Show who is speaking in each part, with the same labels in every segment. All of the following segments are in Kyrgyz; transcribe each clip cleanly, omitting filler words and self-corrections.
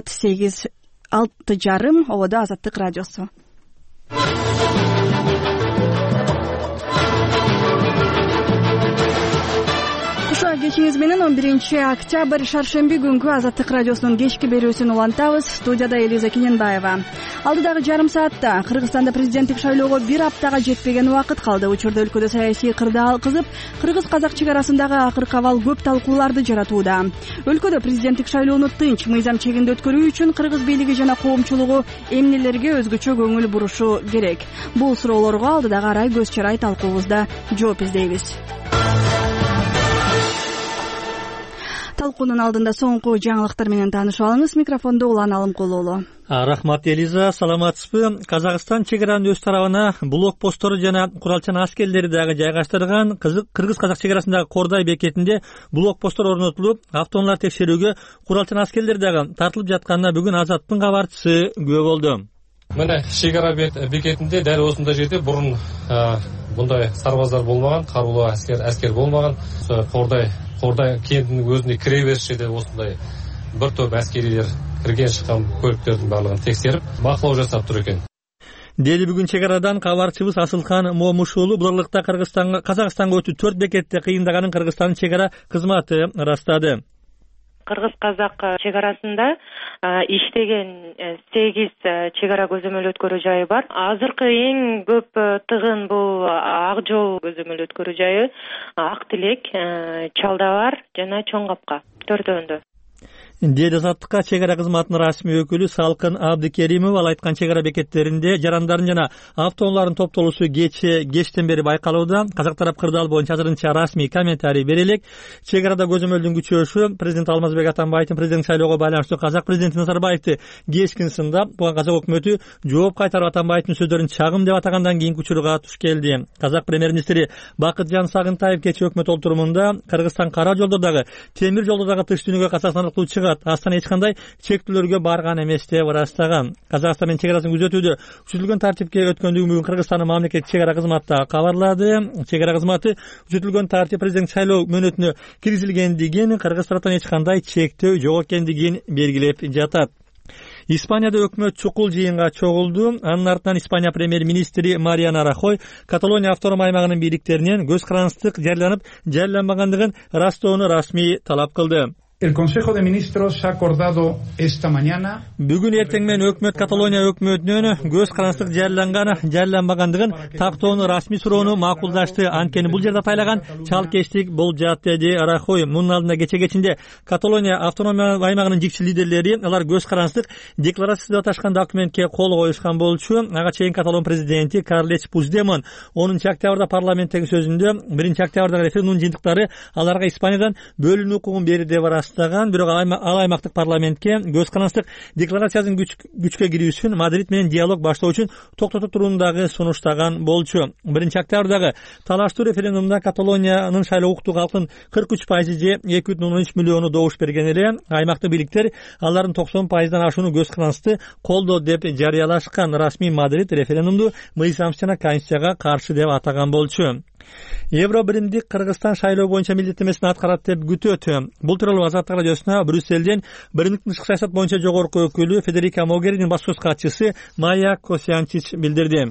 Speaker 1: саат 6:30 ободо Азаттык радиосу. Кечиңиз менен 11-октябрь шаршемби күнгү Азаттык радиосунун кечки берүүсүн улантабыз. Студияда Элиза Кененбаева. Алдыдагы жарым саатта Кыргызстанда президенттик шайлоого бир аптага жетпеген убакыт калды. Учурда өлкөдө саясий кырдаал кызып, кыргыз-казак чек арасындагы акыркы абал көп талкууларды жаратууда. Өлкөдө президенттик шайлоону тынч, мыйзам чегинде өткөрүү үчүн кыргыз бийлиги жана коомчулугу эмнелерге өзгөчө көңүл бурушу керек? Бул суроолорго алдыдагы арай көз чарай талкуубузда жооп издейбиз. Талкуунун алдында соңку жаңылыктар менен таанышып алыңыз. Микрофондо Улан Алымкулуулу.
Speaker 2: Рахмат Элиза, саламатсызбы? Казакстан чек аранын өз тарабына блокпосттору жана куралчан аскерлери дагы жайгаштырган. Кыргыз-казак чек арасындагы Кордай бекетинде блокпосттор орнотулуп, автоунааларды текшерүүгө куралчан аскерлер дагы тартылып жатканына бүгүн Азаттын кабарчысы күбө болду.
Speaker 3: Мына чек ара бекетинде дәл осындай жерде бурун мындай сарбаздар болмаган, карулуу аскер болмаган. Кордай кентинин өзүнө кире бериш жерде осындай бир топ аскерилер кирген чыккан көлүктөрдүн баардыгын текшерип, бакылоо жасап тур экен.
Speaker 2: Деди бүгүн чек арадан кабарчыбыз Асылкан Момушулу. Бул ырлыкта Казакстанга өтүү 4 бекетте кыйындаганын Кыргызстандын чек ара кызматы ырастады.
Speaker 4: Кыргыз-казак чек арасында иштеген 8 чек ара көзөмөл өткөрүү жайы бар. Азыркы эң көп тыгын бул Ак Жол көзөмөл өткөрүү жайы, Ак Тилек, Чалдабар жана Чоң Капка төртөөндө.
Speaker 2: Деди Азаттыкка чек ара кызматынын расмий өкүлү Салкын Абдикеримов. Ал айткан чек ара бекеттеринде жарандардын жана автоунаалардын топтолуусу кечтен бери байкалууда. Казак тарап кырдаал боюнча азырынча расмий комментарий бере элек. Чек арада көзөмөлдүн күчөшү президент Алмазбек Атамбаевдин президенттик шайлоого байланыштуу казак президенти Назарбаевди кечкин сындап, буга казак өкмөтү жооп кайтарып Атамбаевдин сөздөрүн чагым деп атагандан кийинки учурга туш келди. Казак премьер-министри Бакытжан Сагынтаев кечээ өкмөт отурумунда Кыргызстан кара жолдордогу, темир жолдордогу тыш дүйнөгө катсаксандыктуу Астана эч кандай чектүүлөргө барган эмес деп ырастаган. Казакстан менен чек арасын күзөтүүдө күчөтүлгөн тартипке өткөндүгүн бүгүн Кыргызстандын мамлекеттик чек ара кызматы кабарлады. Чек ара кызматы күчөтүлгөн тартип президент шайлоо мөөнөтүнө киргизилгендигин, кыргыз тараптан эч кандай чектөө жок экендигин белгилеп жатат. Испанияда өкмөт чукул жыйынга чогулду. Анын артынан Испания премьер-министри Мариано Рахой Каталония автоном аймагынын бийликтеринен көз карандык жарыяланып, жарыяланбагандыгын ырастоону расмий талап кылды.
Speaker 5: El Consejo de Ministros ha acordado esta mañana.
Speaker 2: Бүгүн эртең менен өкмөт Каталония өкмөтүнөн көз карандык жарыяланбагандыгын тактоону расмий суроону макулдашты. Анткени бул жерде атайлаган чалкештик болжат, деди Рахой. Мунун алдында кечинде Каталония автономия аймагынын жикчи лидерлери алар көз карандык декларация деп аташкан документке кол коюшкан болчу. Ага чейин Каталон президенти Карлеч Пучдемон 10-октябрда парламенттеги сөзүндө 1-октябрдагы референдум жыйынтыктары аларга Испаниядан бөлүнүү укугун берди деп бирок ал аймактык парламентке көз карандык декларациясынын күчкө кирүүсүн Мадрид менен диалог баштоо үчүн токтотуп турууну дагы сунуштаган болчу. 1-октябрдагы талаштуу референдумда Каталониянын шайлоо укуктуу калктын 43% же 2,13 миллиону добуш берген эле. Аймактык бийликтер алардын 90%дан ашууну көз карандыкты колдоо деп жарыялашкан. Расмий Мадрид референдумду мыйзамсыз жана конституцияга каршы деп атаган болчу. Евро биримдик Кыргызстан шайлоо боюнча милдеттемесин аткарат деп күтөт. Бул тууралуу Азаттык радиосуна Брюсселден биримдиктин тышкы саясат боюнча жогорку өкүлү Федерика Могеринин баш сөз катчысы Майя Косянчич билдирди.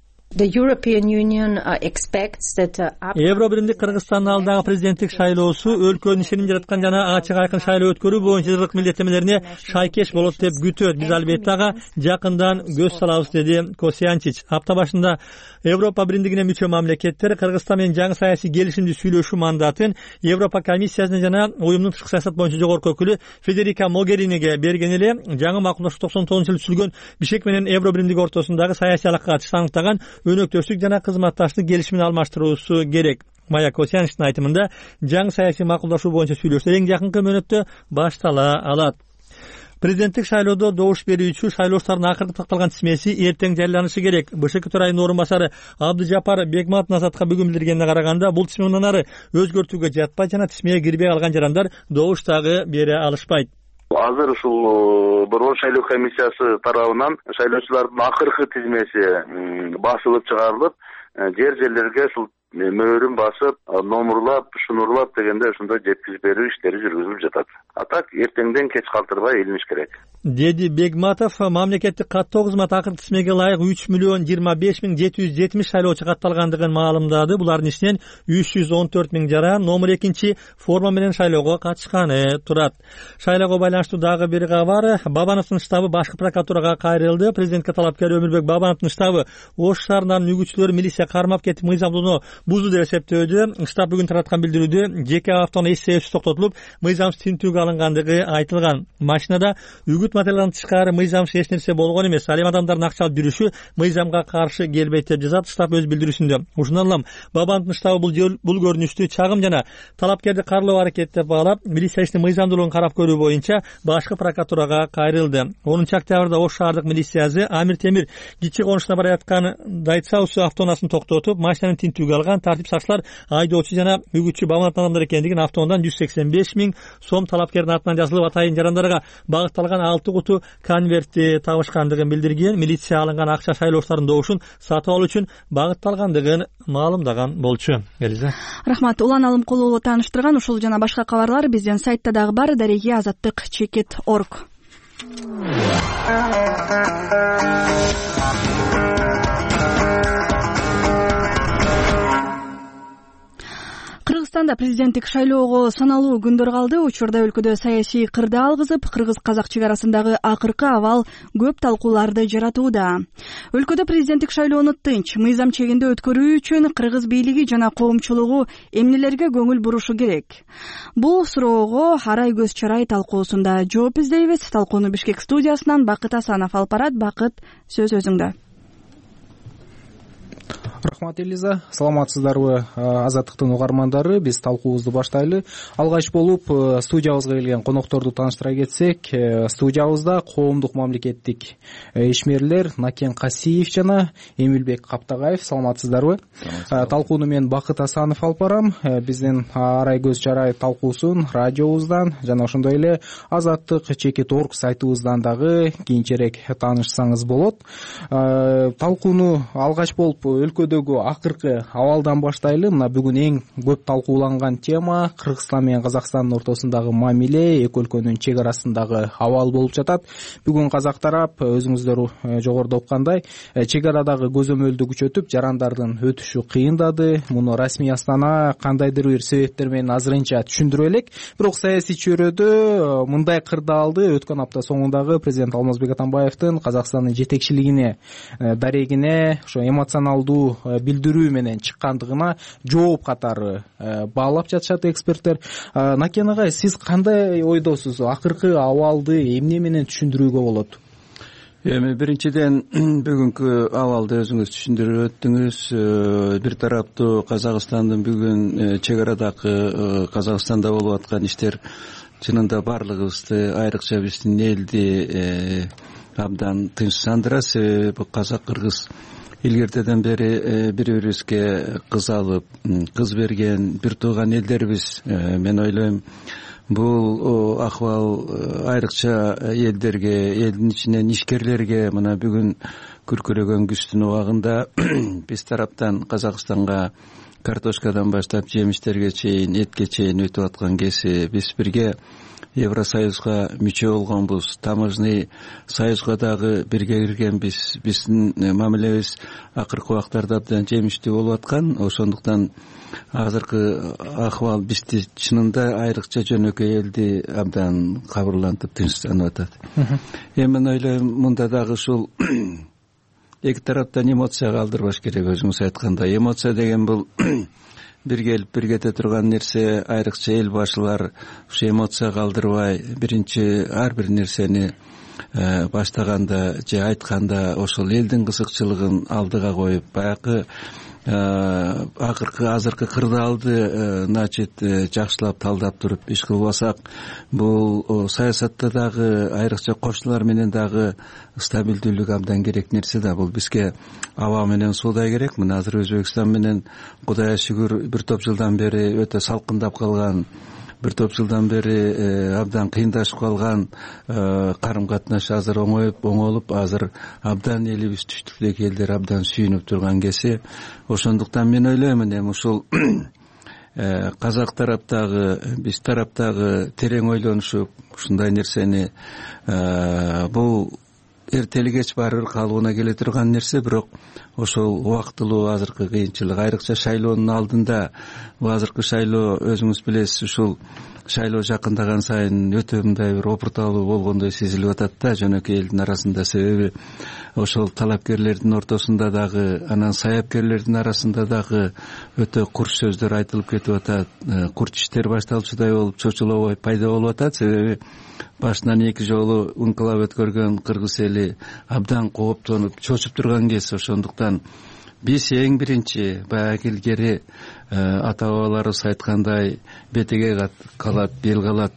Speaker 2: Евро биримдик Кыргызстандын алдагы президенттик шайлоосу өлкөнүн ишеним жараткан жана ачык айкын шайлоо өткөрүү боюнча жылдык милдеттемелерине шайкеш болот деп күтөт. Биз албетте ага жакындан көз салабыз, деди Косянчич. Апта башында Европа биримдигине мүчө мамлекеттер Кыргызстан менен жаңы саясий келишимди сүйлөшүү мандатын Европа комиссиясына жана уюмдун тышкы саясат боюнча жогорку өкүлү Федерика Могериниге берген эле. Жаңы макулдашуу 99-жылы түзүлгөн Бишкек менен Евро биримдиги ортосундагы саясий алакачты аныктаган өнөктөштүк жана кызматташтык келишимин алмаштыруусу керек. Майя Косянчтын айтымында жаңы саясий макулдашуу боюнча сүйлөшүүлөр эң жакынкы мөөнөттө баштала алат. Президенттик шайлоодо добуш берүүчү шайлоочулардын акыркы такталган тизмеси эртең жарыяланышы керек. БШК төрайымынын орун басары Абдыжапар Бегмат Назатка бүгүн билдиргенине караганда, бул тизме мындан ары өзгөртүүгө жатпайт жана тизмеге кирбей калган жарандар добуш дагы бере алышпайт.
Speaker 6: Азыр ушул борбор шайлоо комиссиясы тарабынан шайлоочулардын акыркы тизмеси басылып чыгарылып, жерлерге ушул мөөрүн басып, номурлап, шунурлап дегенде ушундай жеткизип берүү иштери жүргүзүлүп жатат. А так эртеңден кеч калтырбай илиниш керек,
Speaker 2: деди Бегматов. Мамлекеттик каттоо кызмат акыркы тизмеге ылайык 3.025.770 шайлоочу катталгандыгын маалымдады. Булардын ичинен 314.000 жаран номер 2 форма менен шайлоого катышканы турат. Шайлоого байланыштуу дагы бир кабар. Бабановдун штабы башкы прокуратурага кайрылды. Президентке талапкер Өмүрбек Бабановдун штабы Ош шаарынын үгүтчүлөрү милиция кармап кетип мыйзамдууну бузду деп эсептөөдө. Штаб бүгүн тараткан билдирүүдө жеке автоунаа эс токтотулуп, мыйзамсыз тинтүүгө алынгандыгы айтылган. Машинада үгүт материалынан тышкары мыйзамсыз эч нерсе болгон эмес. Ал эми адамдардын акча алып жүрүшү мыйзамга каршы келбейт деп жазат штаб өз билдирүүсүндө. Ушундан улам Бабановдун штабы бул көрүнүштү чагым жана талапкерди карлоо аракет деп баалап, милиция ишинин мыйзамдуулугун карап көрүү боюнча башкы прокуратурага кайрылды. 10-октябрда Ош шаардык милициясы Амир Темир Кичи конушуна бараткан Дайцаус автоунаасын токтотуп, машинаны тинтүүгө алган. Тартип сакчылар айдоочу жана үгүтчү Бабановдун адамдар экендигин, автоунаадан 185.000 сом талапкердин атынан жазылып атайын жарандарга багытталган 6 куту конвертти табышкандыгын билдирген. Милиция алынган акча шайлоочулардын добушун сатып алуу үчүн багытталгандыгын маалымдаган болчу. Элиза. Рахмат.
Speaker 1: Улан Алымкулову тааныштырган ушул жана башка кабарлар биздин сайтта дагы бар. Дареги azаттык.org. Кыргызстанда президенттик шайлоого саналуу күндөр калды. Учурда өлкөдө саясий кырдаал кызып, кыргыз-казак чек арасындагы акыркы абал көп талкууларды жаратууда. Өлкөдө президенттик шайлоону тынч, мыйзам чегинде өткөрүү үчүн кыргыз бийлиги жана коомчулугу эмнелерге көңүл бурушу керек? Бул суроого Арай көз чарай талкуусунда жооп издейбиз. Талкууну Бишкек студиясынан Бакыт Асанов алып барат. Бакыт, сөз өзүңдө.
Speaker 7: Рахмат, Элиза. Саламатсыздарбы, Азаттыктын угармандары? Биз талкуубузду баштайлы. Алгач болуп студиябызга келген конокторду тааныштыра кетсек, студиябызда коомдук мамлекеттик ишмерлер Накен Касиев жана Эмилбек Каптагаев. Саламатсыздарбы? Талкууну мен Бакыт Асанов алып барам. Биздин Арай көз чарай талкуусун радиобуздан жана ошондой эле azattik.org сайтыбыздан дагы кийинчерээк таанышсаңыз болот. Талкууну алгач болуп өлкөдөгү акыркы абалдан баштайлы. Мына бүгүн эң көп талкууланган тема Кыргызстан менен Казакстандын ортосундагы мамиле, эки өлкөнүн чек арасындагы абал болуп жатат. Бүгүн казак тарап өзүңүздөр жогоруда уккандай чек арадагы көзөмөлдү күчөтүп, жарандардын өтүшү кыйындады. Муну расмий Астана кандайдыр бир себептер менен азырынча түшүндүрө элек. Бирок саясий чөйрөдө мындай кырдаалды өткөн апта соңундагы президент Алмазбек Атамбаевдин Казакстандын жетекчилигине, дарегине ошо эмоционалдуу билдирүү менен чыккандыгына жооп катары баалап жатышат эксперттер. Накен агай, сиз кандай ойдосуз? Акыркы абалды эмне менен түшүндүрүүгө болот?
Speaker 8: Эми биринчиден бүгүнкү абалды өзүңүз түшүндүрүп өттүңүз. Бир тараптуу Казакстандын бүгүн чек арадагы Казакстанда болуп аткан иштер чынында барлыгыбызды, айрыкча биздин элди абдан тынчсандырат. Себеби казак-кыргыз илгертеден бери бири-бирибизге кыз алып, кыз берген бир тууган элдербиз. Мен ойлойм, бул акыбал айрыкча элдерге, элдин ичинен ишкерлерге мына бүгүн күркүрөгөн күздүн убагында биз тараптан Казакстанга картошкадан баштап жемиштерге чейин, этке чейин өтүп аткан кези биз бирге Евросоюзга мүчө болгонбуз. Таможный союзга дагы бирге киргенбиз. Биздин мамилебиз акыркы убактарда абдан жемиштүү болуп аткан. Ошондуктан азыркы акыбал бизди чынында айрыкча жөнөкөй элди абдан кабырлантып тынчсандырып атат. Эми мен ойлойм, мында дагы ушул эки тараптан эмоция калтырбаш керек. Өзүңүз айткандай, эмоция деген бул бир келип бир кете турган нерсе. Айрыкча эл башылар ушу эмоция калтырбай, биринчи ар бир нерсени баштаганда же айтканда ошол элдин кызыкчылыгын алдыга коюп, баягы азыркы кырдаалды жакшылап талдап туруп иш кылбасак, бул саясатта дагы айрыкча кошуналар менен дагы стабилдүүлүк абдан керек нерсе да. Бул бизге аба менен суудай керек. Мына азыр Өзбекстан менен Кудайга шүгүр бир топ жылдан бери өтө салкындап калган бир топ жылдан бери абдан кыйындашып калган карым катнаш азыр оңолуп азыр абдан элибиз түштүктөгү элдер абдан сүйүнүп турган кези. Ошондуктан мен ойлоймун эми ушул казак тараптагы биз тараптагы терең ойлонушуп ушундай нерсени бул эртели кеч баары бир калыбына келе турган нерсе, бирок ошол убактылуу азыркы кыйынчылык айрыкча шайлоонун алдында азыркы шайлоо өзүңүз билесиз, ушул шайлоо жакындаган сайын өтө мындай бир опурталуу болгондой сезилип атат да жөнөкөй элдин арасында. Себеби ошол талапкерлердин ортосунда дагы анан саяпкерлердин арасында дагы өтө курч сөздөр айтылып кетип атат, курч иштер башталчудай болуп чочулоо пайда болуп атат. Себеби башынан 2 жолу инкылап өткөргөн кыргыз эли абдан кооптонуп чочуп турган кез. Ошондуктан биз эң биринчи баягы илгери ата бабаларыбыз айткандай бетеге калат, бел калат.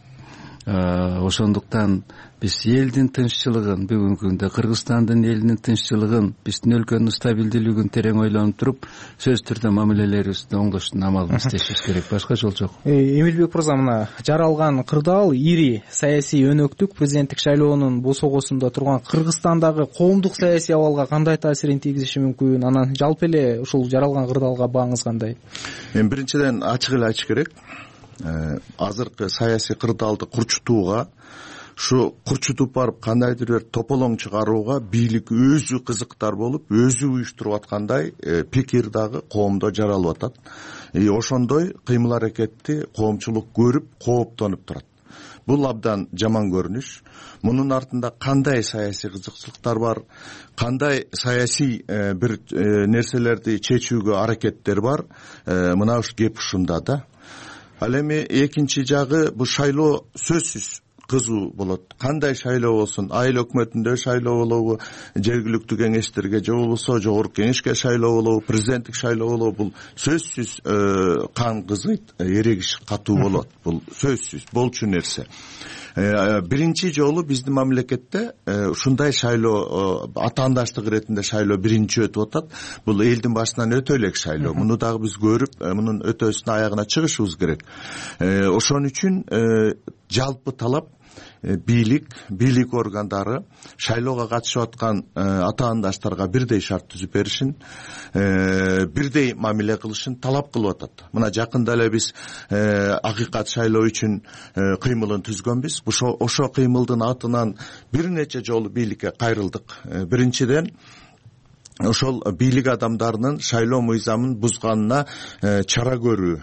Speaker 8: Ошондуктан биз элдин тынччылыгын, бүгүнкү күндө Кыргызстандын элинин тынччылыгын, биздин өлкөнүн стабилдүүлүгүн терең ойлонуп туруп, сөзсүз түрдө мамилелерибизди оңдоштун амалын издешибиз керек. Башка жол жок.
Speaker 7: Эмилбек мырза, мына жаралган кырдаал ири саясий өнөктүк президенттик шайлоонун босогосунда турган Кыргызстандагы коомдук саясий абалга кандай таасирин тийгизиши мүмкүн? Анан жалпы эле ушул жаралган кырдаалга бааңыз кандай?
Speaker 9: Эми биринчиден ачык эле айтыш керек. Азыркы саясий кырдаалды курчутууга, ушу курчутуп барып кандайдыр бир тополоң чыгарууга бийлик өзү кызыктар болуп, өзү уюштуруп аткандай пикир дагы коомдо жаралып атат. Ошондой кыймыл аракетти коомчулук көрүп, кооптонуп турат. Бул абдан жаман көрүнүш. Мунун артында кандай саясий кызыкчылыктар бар, кандай саясий бир нерселерди чечүүгө аракеттер бар, мына ушу кеп ушунда да. Ал эми экинчи жагы, бул шайлоо сөзсүз кызуу болот. Кандай шайлоо болсун, айыл өкмөтүндө шайлоо болобу, жергиликтүү кеңештерге же болбосо жогорку кеңешке шайлоо болобу, президенттик шайлоо болобу, бул сөзсүз кан кызыйт, эрегиш катуу болот. Бул сөзсүз болчу нерсе. Биринчи жолу биздин мамлекетте ушундай шайлоо, атаандаштык иретинде шайлоо биринчи өтүп атат. Бул элдин башынан өтө элек шайлоо. Муну дагы биз көрүп, мунун өтөөсүнө аягына чыгышыбыз керек. Ошон үчүн жалпы талап бийлик органдары шайлоого катышып аткан атаандаштарга бирдей шарт түзүп беришин, бирдей мамиле кылышын талап кылып атат. Мына жакында эле биз акыйкат шайлоо үчүн кыймылын түзгөнбүз. Ошо кыймылдын атынан бир нече жолу бийликке кайрылдык. Биринчиден, ошол бийлик адамдарынын шайлоо мыйзамын бузганына чара көрүү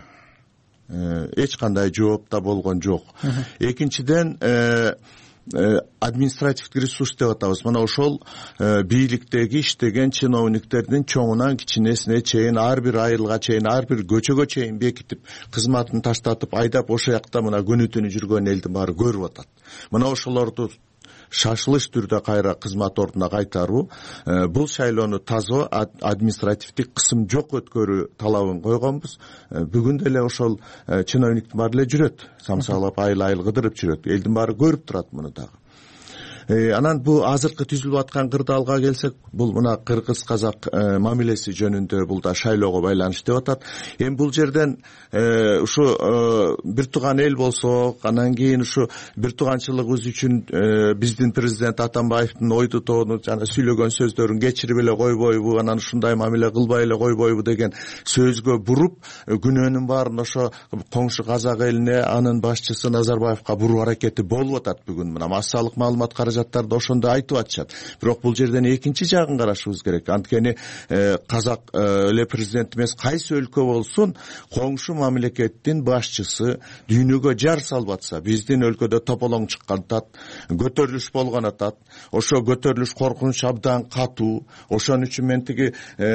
Speaker 9: эч кандай жооп да болгон жок. Экинчиден, административдик ресурс деп атабыз. Мына ошол бийликтеги иштеген чиновниктердин чоңунан кичинесине чейин, ар бир айылга чейин, ар бир көчөгө чейин бекитип, кызматын таштатып, айдап ошол жакта мына күнү түнү жүргөн элдин баары көрүп атат. Мына ошолорду шашылыш түрдө кайра кызмат ордуна кайтаруу, бул шайлоону таза административдик кысым жок өткөрүү талабын койгонбуз. Бүгүн деле ошол чиновниктин баары эле жүрөт, самсалап айыл кыдырып жүрөт. Элдин баары көрүп турат муну дагы. Анан бул азыркы түзүлүп аткан кырдаалга келсек, бул мына кыргыз-казак мамилеси жөнүндө бул да шайлоого байланыштуу деп атат. Эми бул жерден ушу бир тууган эл болсок, анан кийин ушу бир тууганчылыгыбыз үчүн биздин президент Атамбаевдин ойду тоону жана сүйлөгөн сөздөрүн кечирип эле койбойбу, анан ушундай мамиле кылбай эле койбойбу деген сөзгө буруп, күнөөнүн баарын ошо коңшу казак элине, анын башчысы Назарбаевка буруу аракети болуп атат. Бүгүн мына массалык маалымат каражаттарды ошондо айтып атышат. Бирок бул жерден экинчи жагын карашыбыз керек. Анткени казак эле президент эмес, кайсы өлкө болсун, коңшу мамлекеттин башчысы дүйнөгө жар салып атса, биздин өлкөдө тополоң чыккан атат, көтөрүлүш болгон атат. Ошо көтөрүлүш коркунуч абдан катуу. Ошон үчүн мен тиги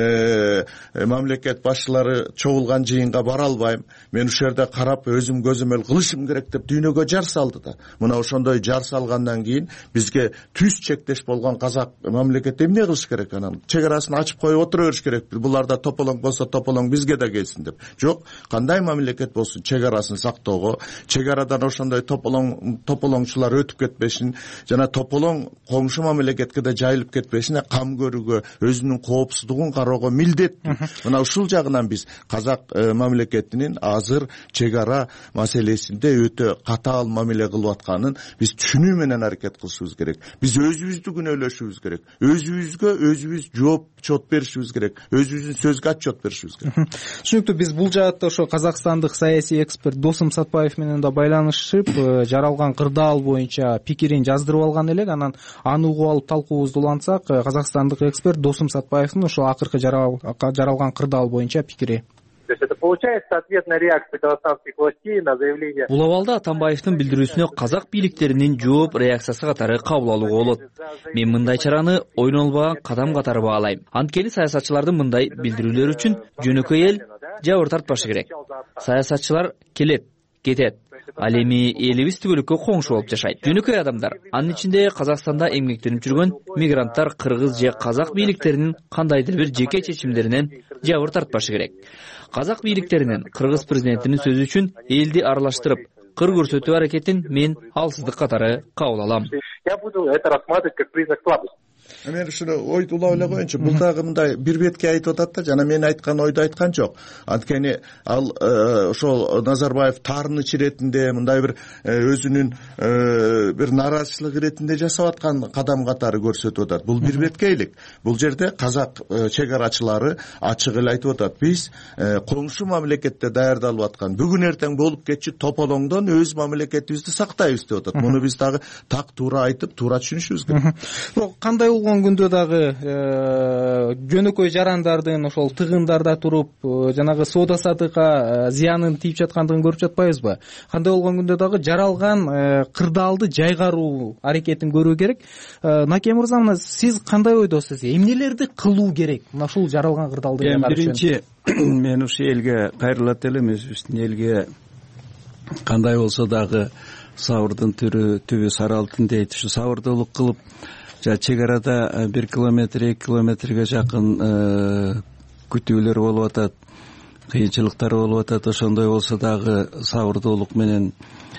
Speaker 9: мамлекет башчылары чогулган жыйынга бара албайм, мен ушул жерде карап өзүм көзөмөл кылышым керек деп дүйнөгө жар салды да. Мына ошондой жар салгандан кийин биз бизге түз чектеш болгон казак мамлекети эмне кылыш керек? Анан чек арасын ачып коюп отура бериш керекпи? Булар да тополоң болсо тополоң бизге да келсин деп. Жок, кандай мамлекет болсун чек арасын сактоого, чек арадан ошондой тополоңчулар өтүп кетпешин, жана тополоң коңшу мамлекетке да жайылып кетпешин кам көрүүгө, өзүнүн коопсуздугун кароого милдеттүү. Мына ушул жагынан биз казак мамлекетинин азыр чек ара маселесинде өтө катаал мамиле кылып атканын биз түшүнүү менен аракет кылышыбыз керек. Биз өзүбүздү күнөөлөшүбүз керек. Өзүбүзгө өзүбүз жооп беришибиз керек. Өзүбүздүн сөзгө отчет беришибиз керек.
Speaker 7: Түшүнүктүү. Биз бул жаатта ошо казакстандык саясий эксперт Досум Сатпаев менен да байланышып, жаралган кырдаал боюнча пикирин жаздырып алган элек. Анан аны угуп алып талкуубузду улантсак, казакстандык эксперт Досум Сатпаевдин ошо акыркы жаралган кырдаал боюнча пикири.
Speaker 10: Это получается ответная реакция казахстанских властей на заявление.
Speaker 11: Бул абалда Атамбаевдин билдирүүсүнө казак бийликтеринин жооп реакциясы катары кабыл алууга болот. Мен мындай чараны ойнолбогон кадам катары баалайм. Анткени саясатчылардын мындай билдирүүлөрү үчүн жөнөкөй эл жабыр тартпашы керек. Саясатчылар келет, кетет. Ал эми элибиз түгөлүккө коңшу болуп жашайт. Жөнөкөй адамдар, анын ичинде Казакстанда эмгектенип жүргөн мигранттар кыргыз же казак бийликтеринин кандайдыр бир жеке чечимдеринен жабыр тартпашы керек. Казак бийликтеринин кыргыз президентинин сөзү үчүн элди аралаштырып, кыр көрсөтүү аракетин мен алсыздык катары кабыл алам.
Speaker 10: Я буду это рассматривать как признак слабости.
Speaker 9: Мен ушуну ойду улап эле коеюнчу. Бул дагы мындай бир бетке айтып атат да, жана мен айткан ойду айткан жок. Анткени ал ошол Назарбаев таарыныч иретинде мындай бир өзүнүн бир нааразычылык иретинде жасап аткан кадам катары көрсөтүп атат. Бул бир беткейлик. Бул жерде казак чек арачылары ачык эле айтып атат. Биз коңшу мамлекетте даярдалып аткан бүгүн эртең болуп кетчү тополоңдон өз мамлекетибизди сактайбыз деп атат. Муну биз дагы так туура айтып, туура түшүнүшүбүз керек.
Speaker 7: Бирок кандай болгон күндө дагы жөнөкөй жарандардын ошол тыгындарда туруп жанагы соода саттыкка зыянын тийип жаткандыгын көрүп жатпайбызбы? Кандай болгон күндө дагы жаралган кырдаалды жайгаруу аракетин көрүү керек. Наке мырза, мына сиз кандай ойдосуз? Эмнелерди кылуу керек мына ушул жаралган кырдаалды жайгаруу үчүн?
Speaker 8: Биринчи, мен ушу элге кайрылат элем, өзүбүздүн элге кандай болсо дагы сабырдын түбү сары алтын дейт. Ушу сабырдуулук кылып, чек арада 1 километр, 2 километрге жакын күтүүлөр болуп атат, кыйынчылыктар болуп атат. Ошондой болсо дагы сабырдуулук менен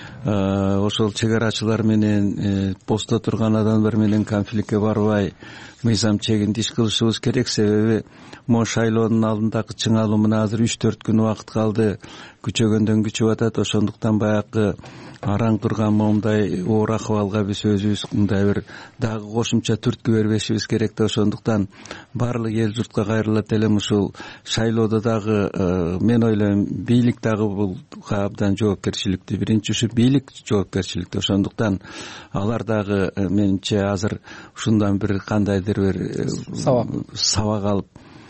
Speaker 8: ошол чек арачылар менен постто турган адамдар менен конфликтке барбай мыйзам чегинде иш кылышыбыз керек. Себеби могу шайлоонун алдындагы чыңалуу мына азыр 3-4 күн убакыт калды, күчөгөндөн күчүп атат. Ошондуктан баягы араң турган моундай оор акыбалга биз өзүбүз мындай бир дагы кошумча түрткү бербешибиз керек да. Ошондуктан баардык эл журтка кайрылат элем. Ушул шайлоодо дагы мен ойлойм бийлик дагы бул абдан жоопкерчиликтүү. Биринчи ушу бийлик жоопкерчиликтүү. Ошондуктан алар дагы менимче азыр ушундан бир кандайдыр бир сабак алып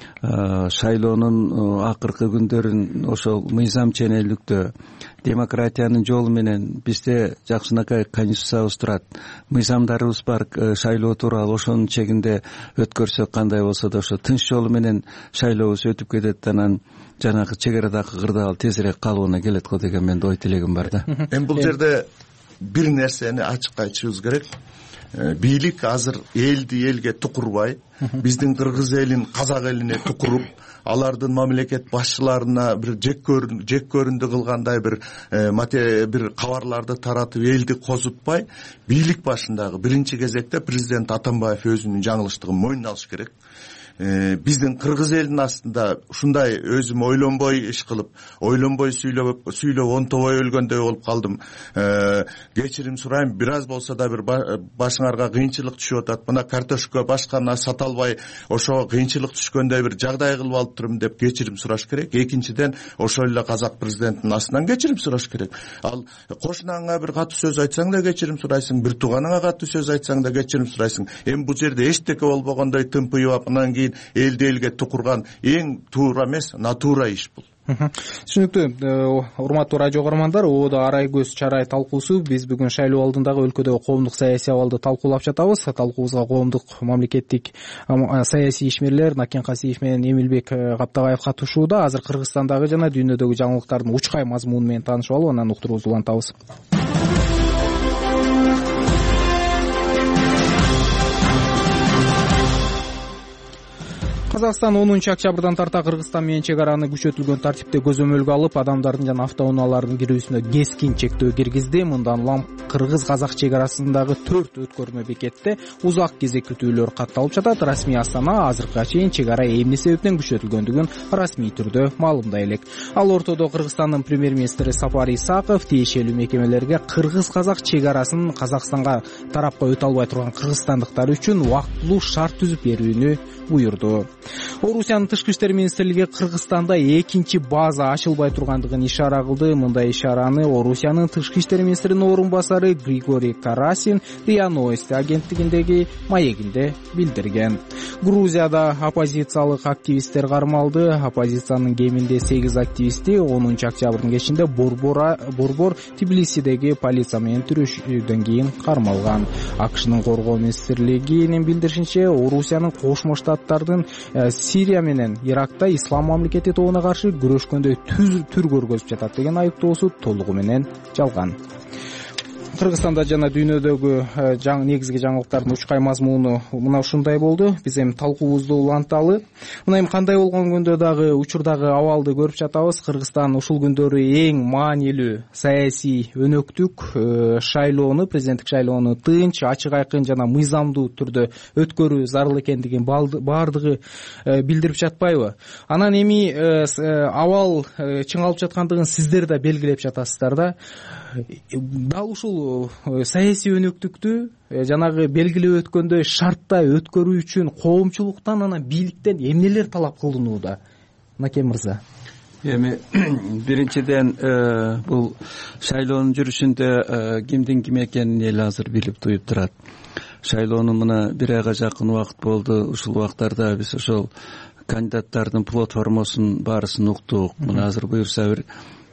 Speaker 8: шайлоонун акыркы күндөрүн ошол мыйзам ченелдикте демократиянын жолу менен бизде жакшынакай конституциябыз турат, мыйзамдарыбыз бар шайлоо тууралуу. Ошонун чегинде өткөрсөк кандай болсо да ошо тынч жолу менен шайлообуз өтүп кетет. Анан жанагы чек арадагы кырдаал тезирээк калыбына келет го деген менде ой тилегим бар да.
Speaker 9: Эми бул жерде бир нерсени ачык айтышыбыз керек. Бийлик азыр элди элге тукурбай, биздин кыргыз элин казак элине тукуруп, алардын мамлекет башчыларына бир жек көрүндү кылгандай бир кабарларды таратып элди козутпай, бийлик башындагы биринчи кезекте президент Атамбаев өзүнүн жаңылыштыгын мойнуна алыш керек. Биздин кыргыз элинин астында ушундай өзүм ойлонбой иш кылып, ойлонбой сүйлөп онтобой өлгөндөй болуп калдым. Кечирим сурайм, бир аз болсо да бир башыңарга кыйынчылык түшүп атат. Мына картошка башкана сата албай, ошо кыйынчылык түшкөндөй бир жагдай кылып алып турум деп кечирим сураш керек. Экинчиден, ошол эле казак президентинин астынан кечирим сураш керек. Ал кошунаңа бир катуу сөз айтсаң да кечирим сурайсың, бир тууганыңа катуу сөз айтсаң да кечирим сурайсың. Эми бул жерде эчтеке болбогондой тымпыйып, анан кийин элди элге тукурган эң туура эмес, натура иш бул.
Speaker 7: Түшүнүктүү. Урматтуу радио каармандар, ободо арай көз чарай талкуусу. Биз бүгүн шайлоо алдындагы өлкөдөгү коомдук саясий абалды талкуулап жатабыз. Талкуубузга коомдук мамлекеттик саясий ишмерлер Накен Касиев менен Эмилбек Каптагаев катышууда. Азыр Кыргызстандагы жана дүйнөдөгү жаңылыктардын учкай мазмуну менен таанышып алып, анан уктуруубузду улантабыз. Казакстан 10 октябрдан тарта Кыргызстан менен чек араны күчөтүлгөн тартипте көзөмөлгө алып, адамдардын жана автоунаалардын кирүүсүнө кескин чектөө киргизди. Мындан улам кыргыз-казак чек арасындагы 4 өткөрмө бекетте узак кезек күтүүлөр катталып жатат. Расмий Астана азыркыга чейин чек ара эмне себептен күчөтүлгөндүгүн расмий түрдө маалымдай элек. Ал ортодо Кыргызстандын премьер-министри Сапар Исаков тиешелүү мекемелерге кыргыз-казак чек арасын Казакстанга тарапка өтө албай турган кыргызстандыктар үчүн убактылуу шарт түзүп берүүнү буйрду. Орусиянын тышкы иштер министрлиги Кыргызстанда экинчи база ачылбай тургандыгын ишара кылды. Мындай ишараны Орусиянын тышкы иштер министринин орун басары Григорий Карасин РИА Новости агенттигиндеги маегинде билдирген. Грузияда оппозициялык активисттер кармалды. Оппозициянын кеминде 8 активисти 10 октябрдын кечинде Борбор Тбилисидеги полиция менен түрөшүүдөн кийин кармалган. АКШнын коргоо министрлигинин билдиришинче, Орусиянын Кошмо Штаттардын Сирия менен Иракта ислам мамлекети тобуна каршы күрөшкөндө түр көргөзүп жатат деген айыптоосу толугу менен жалган. Кыргызстанда жана дүйнөдөгү негизги жаңылыктардын учкай мазмуну мына ушундай болду. Биз эми талкуубузду уланталы. Мына эми кандай болгон күндө дагы учурдагы абалды көрүп жатабыз. Кыргызстан ушул күндөрү эң маанилүү саясий өнөктүк шайлоону, президенттик шайлоону тынч, ачык айкын жана мыйзамдуу түрдө өткөрүү зарыл экендигин баардыгы билдирип жатпайбы? Анан эми абал чыңалып жаткандыгын сиздер да белгилеп жатасыздар да. Дал ушул саясий өнөктүктү жанагы белгилеп өткөндөй шартта өткөрүү үчүн коомчулуктан, анан бийликтен эмнелер талап кылынууда? Наке мырза.
Speaker 8: Эми биринчиден бул шайлоонун жүрүшүндө кимдин ким экенин эл азыр билип туюп турат. Шайлоонун мына 1 айга жакын убакыт болду. Ушул убактарда биз ошол кандидаттардын платформосун баарысын уктук. Мына азыр буюрса бир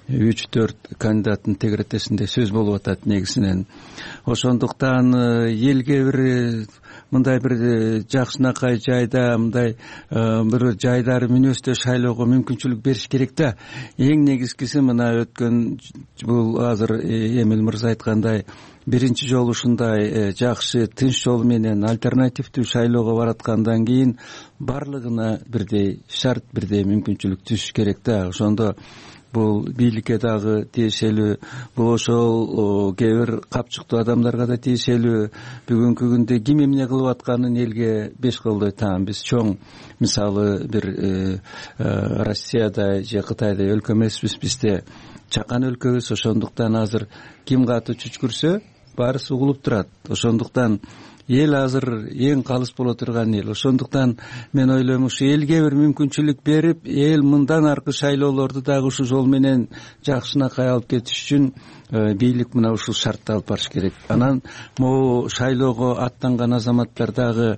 Speaker 8: 3-4 кандидаттын тегеретесинде сөз болуп атат негизинен. Ошондуктан элге бир мындай бир жакшынакай жайда, мындай бир жайдары мүнөздө шайлоого мүмкүнчүлүк бериш керек да. Эң негизгиси мына өткөн бул азыр Эмил мырза айткандай биринчи жолу ушундай жакшы тынч жол менен альтернативдүү шайлоого бараткандан кийин барлыгына бирдей шарт, бирдей мүмкүнчүлүк түшүш керек да. Ошондо бул бийликке дагы тиешелүү, бул ошол кээ бир капчыктуу адамдарга да тиешелүү. Бүгүнкү күндө ким эмне кылып атканын элге беш колдой таам. Биз чоң мисалы бир Россияда же Кытайда өлкө эмеспиз, бизде чакан өлкөбүз. Ошондуктан азыр ким катуу чүчкүрсө баарысы угулуп турат. Ошондуктан эл азыр эң калыс боло турган эл. Ошондуктан мен ойлойм, ушу элге бир мүмкүнчүлүк берип, эл мындан аркы шайлоолорду дагы ушу жол менен жакшынакай алып кетиш үчүн бийлик мына ушул шартты алып барыш керек. Анан могу шайлоого аттанган азаматтар дагы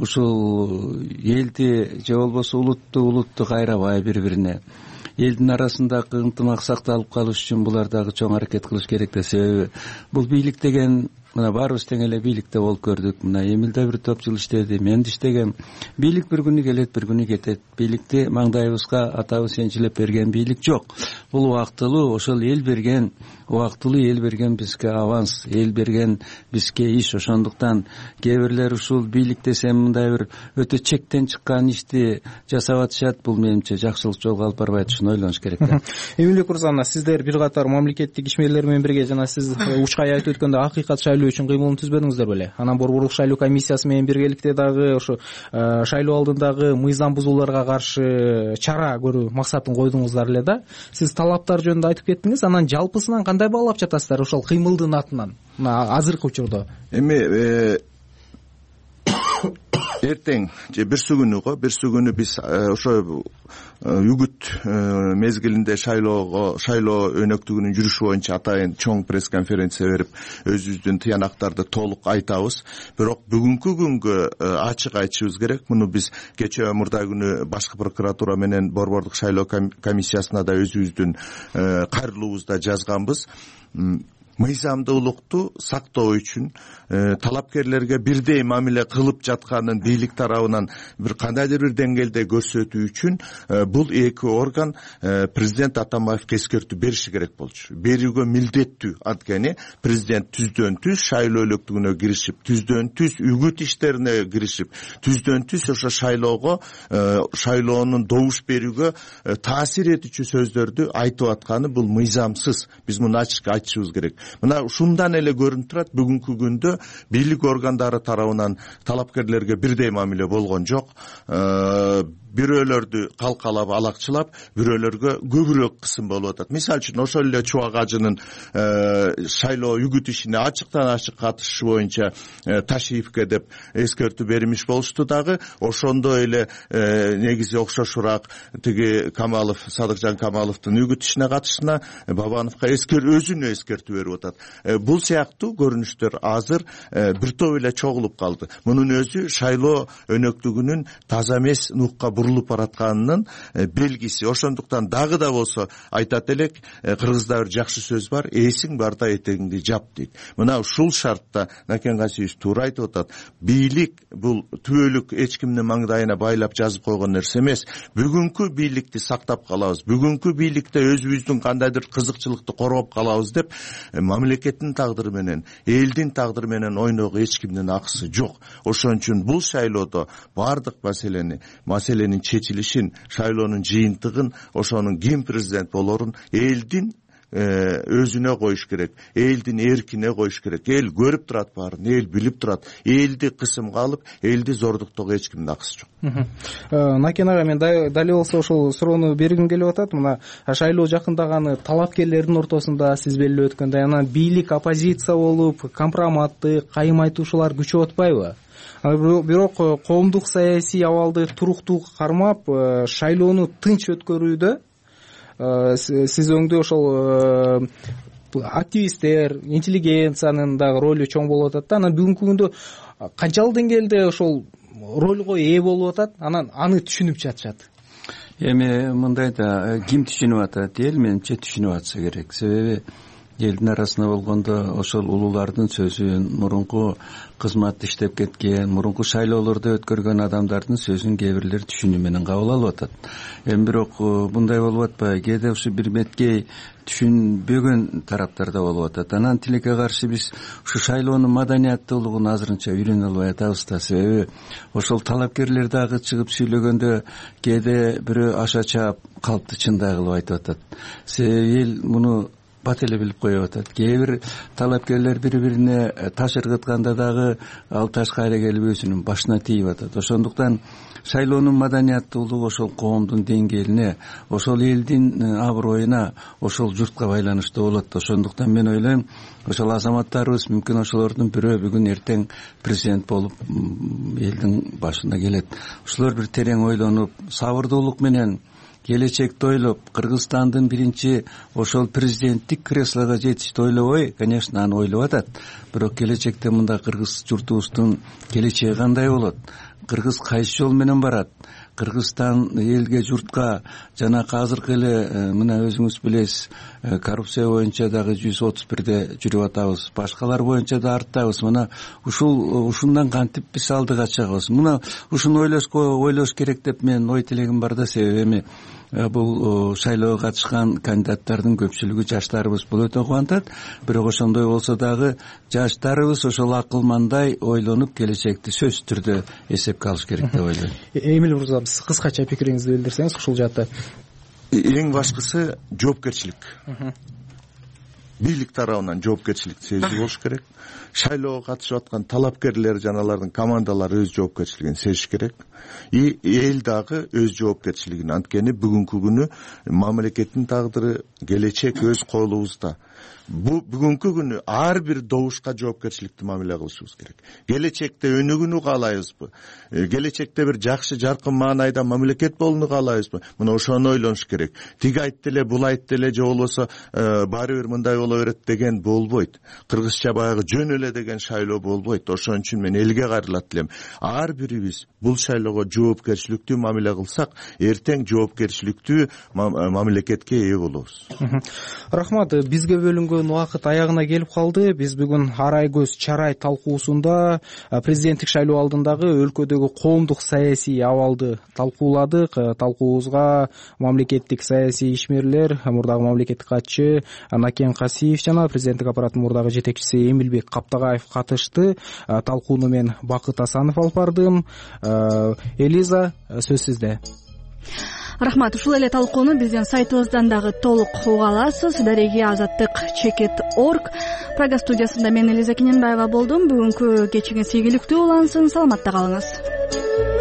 Speaker 8: ушул элди же болбосо улутту кайрабай бири-бирине, элдин арасындагы ынтымак сакталып калыш үчүн булар дагы чоң аракет кылыш керек да. Себеби бул бийлик деген мына баарыбыз тең эле бийликте болуп көрдүк. Мына Эмил да бир топ жыл иштеди, мен да иштегем. Бийлик бир күнү келет, бир күнү кетет. Бийликти маңдайыбызга атабыз энчилеп берген бийлик жок. Бул убактылуу, ошол эл берген, убактылуу эл берген бизге аванс, эл берген бизге иш. Ошондуктан кээ бирлер ушул бийлик десем мындай бир өтө чектен чыккан ишти жасап атышат. Бул менимче жакшылык жолго алып барбайт, ушуну ойлонуш керек да.
Speaker 7: Эмилбек мырза, сиздер бир катар мамлекеттик ишмерлер менен бирге жана сиз учкай айтып өткөндө акыйкат шайлоо үчүн кыймылын түзбөдүңүздөр беле? Анан борборлук шайлоо комиссиясы менен биргеликте дагы ошо шайлоо алдындагы мыйзам бузууларга каршы чара көрүү максатын койдуңуздар эле да. Сиз талаптар жөнүндө айтып кеттиңиз. Анан жалпысынан кандай баалап жатасыздар ошол кыймылдын атынан мына азыркы учурда?
Speaker 9: Эми эртең же бирсү күнү биз ошо үгүт мезгилинде шайлоо өнөктүгүнүн жүрүшү боюнча атайын чоң пресс конференция берип өзүбүздүн тыянактарды толук айтабыз. Бирок бүгүнкү күнгө ачык айтышыбыз керек. Муну биз кечээ мурда күнү башкы прокуратура менен борбордук шайлоо комиссиясына да өзүбүздүн кайрылуубузда жазганбыз. мыйзамдуулукту сактоо үчүн талапкерлерге бирдей мамиле кылып жатканын бийлик тарабынан бир кандайдыр бир деңгээлде көрсөтүү үчүн бул эки орган президент Атамбаевге эскертүү бериши керек болчу. Берүүгө милдеттүү. Анткени президент түздөн түз шайлоо өлөктүгүнө киришип, түздөн түз үгүт иштерине киришип, түздөн түз ошо шайлоонун добуш берүүгө таасир этүүчү сөздөрдү айтып атканы бул мыйзамсыз. Биз муну ачык айтышыбыз керек. Мына ушундан эле көрүнүп турат, бүгүнкү күндө бийлик органдары тарабынан талапкерлерге бирдей мамиле болгон жок. Бирөөлөрдү калкалап, алакчылап, бирөөлөргө көбүрөөк кысым болуп атат. Мисалы үчүн ошол эле Чубак Ажынын шайлоо үгүт ишине ачыктан ачык катышышы боюнча Ташиевке деп эскертүү бермиш болушту дагы. Ошондо эле негизи окшошураак тиги Камалов, Садыкжан Камаловдун үгүт ишине катышына Бабановго өзүнө эскертүү берип атат. Бул сыяктуу көрүнүштөр азыр бир топ эле чогулуп калды. Мунун өзү шайлоо өнөктүгүнүн таза эмес нукка бурулуп баратканынын белгиси. Ошондуктан дагы да болсо айтат элек, кыргызда бир жакшы сөз бар, эсиң барда этегиңди жап дейт. Мына ушул шартта Накен Касиевич туура айтып атат. Бийлик бул түбөлүк эч кимдин маңдайына байлап жазып койгон нерсе эмес. Бүгүнкү бийликти сактап калабыз, бүгүнкү бийликте өзүбүздүн кандайдыр кызыкчылыкты коргоп калабыз деп мамлекеттин тагдыры менен, элдин тагдыры менен ойноого эч кимдин акысы жок. Ошон үчүн бул шайлоодо бардык маселенин чечилишин, шайлоонун жыйынтыгын, ошонун ким президент болорун элдин өзүнө коюш керек, элдин эркине коюш керек. Эл көрүп турат баарын, эл билип турат. Элди кысымга алып, элди зордуктоого эч кимдин акысы жок.
Speaker 7: Накен ага, мен дали болсо ошол суроону бергим келип атат. Мына шайлоо жакындаганы талапкерлердин ортосунда сиз белгилеп өткөндөй, анан бийлик оппозиция болуп, компроматты, кайым айтуушулар күчөп атпайбы? Бирок коомдук саясий абалды туруктуу кармап, шайлоону тынч өткөрүүдө сиз өңдүү ошол активисттер, интеллигенциянын дагы ролу чоң болуп атат да. Анан бүгүнкү күндө канчалык деңгээлде ошол ролго ээ болуп атат, анан аны түшүнүп жатышат?
Speaker 8: Эми мындай да, ким түшүнүп атат? Эл менимче түшүнүп атса керек. Себеби элдин арасында болгондо ошол улуулардын сөзүн, мурунку кызматты иштеп кеткен, мурунку шайлоолорду өткөргөн адамдардын сөзүн кээ бирлер түшүнүү менен кабыл алып атат. Эми бирок мындай болуп атпайбы? Кээде ушу бир меткей түшүнбөгөн тараптар да болуп атат. Анан тилекке каршы биз ушу шайлоонун маданияттуулугун азырынча үйрөнө албай атабыз да. Себеби ошол талапкерлер дагы чыгып сүйлөгөндө кээде бирөө аша чаап калпты чындай кылып айтып атат. Себеби эл муну бат эле билип коюп атат. Кээ бир талапкерлер бири-бирине таш ыргытканда дагы ал таш кайра келип өзүнүн башына тийип атат. Ошондуктан шайлоонун маданияттуулугу ошол коомдун деңгээлине, ошол элдин аброюна, ошол журтка байланыштуу болот. Ошондуктан мен ойлойм, ошол азаматтарыбыз мүмкүн ошолордун бирөө бүгүн эртең президент болуп элдин башына келет. Ошолор бир терең ойлонуп, сабырдуулук менен келечекти ойлоп, Кыргызстандын биринчи ошол президенттик креслого жетишти ойлобой, конечно, аны ойлоп атат. Бирок келечекте мында кыргыз журтубуздун келечеги кандай болот? Кыргыз кайсы жол менен барат? Кыргызстан элге, журтка жанакы азыркы эле мына өзүңүз билесиз, коррупция боюнча дагы 131де жүрүп атабыз. Башкалар боюнча да арттабыз. Мына ушундан кантип биз алдыга чыгабыз? Мына ушуну ойлош керек деп мен ой тилегим бар да. Себеби эми бул шайлоого катышкан кандидаттардын көпчүлүгү жаштарыбыз, бул өтө кубантат. Бирок ошондой болсо дагы жаштарыбыз ошол акылмандай ойлонуп келечекти сөзсүз түрдө эсепке алыш керек деп ойлойм.
Speaker 7: Эмил мырза, сиз кыскача пикириңизди билдирсеңиз ушул жаатта.
Speaker 9: Эң башкысы жоопкерчилик. Бийлик тарабынан жоопкерчилик сезүү болуш керек. Шайлоого катышып аткан талапкерлер жана алардын командалары өз жоопкерчилигин сезиш керек. Эл дагы өз жоопкерчилигин. Анткени бүгүнкү күнү мамлекеттин тагдыры, келечек өз колубузда. Бүгүнкү күнү ар бир добушка жоопкерчиликтүү мамиле кылышыбыз керек. Келечекте өнүгүүнү каалайбызбы? Келечекте бир жакшы, жаркын маанайда мамлекет болууну каалайбызбы? Мына ошону ойлонуш керек. Тиги айтты эле, бул айтты эле, же болбосо баары бир мындай боло берет деген болбойт. Кыргызча баягы жөн эле деген шайлоо болбойт. Ошон үчүн мен элге кайрылат элем. Ар бирибиз бул шайлоого жоопкерчиликтүү мамиле кылсак, эртең жоопкерчиликтүү мамлекетке ээ болобуз.
Speaker 7: Рахмат. Бизге бөлүнгөн бөлүнгөн убакыт аягына келип калды. Биз бүгүн арай көз чарай талкуусунда президенттик шайлоо алдындагы өлкөдөгү коомдук саясий абалды талкууладык. Талкуубузга мамлекеттик саясий ишмерлер, мурдагы мамлекеттик катчы Накен Касиев жана президенттик аппараттын мурдагы жетекчиси Эмилбек Каптагаев катышты. Талкууну мен Бакыт Асанов алып бардым. Элиза, сөз сизде.
Speaker 1: Рахмат. Ушул эле талкууну биздин сайтыбыздан дагы толук уга аласыз. Дареги Азаттык.org. Прага студиясында мен Элиза Кененбаева болдум. Бүгүнкү кечиңиз ийгиликтүү улансын. Саламатта калыңыз.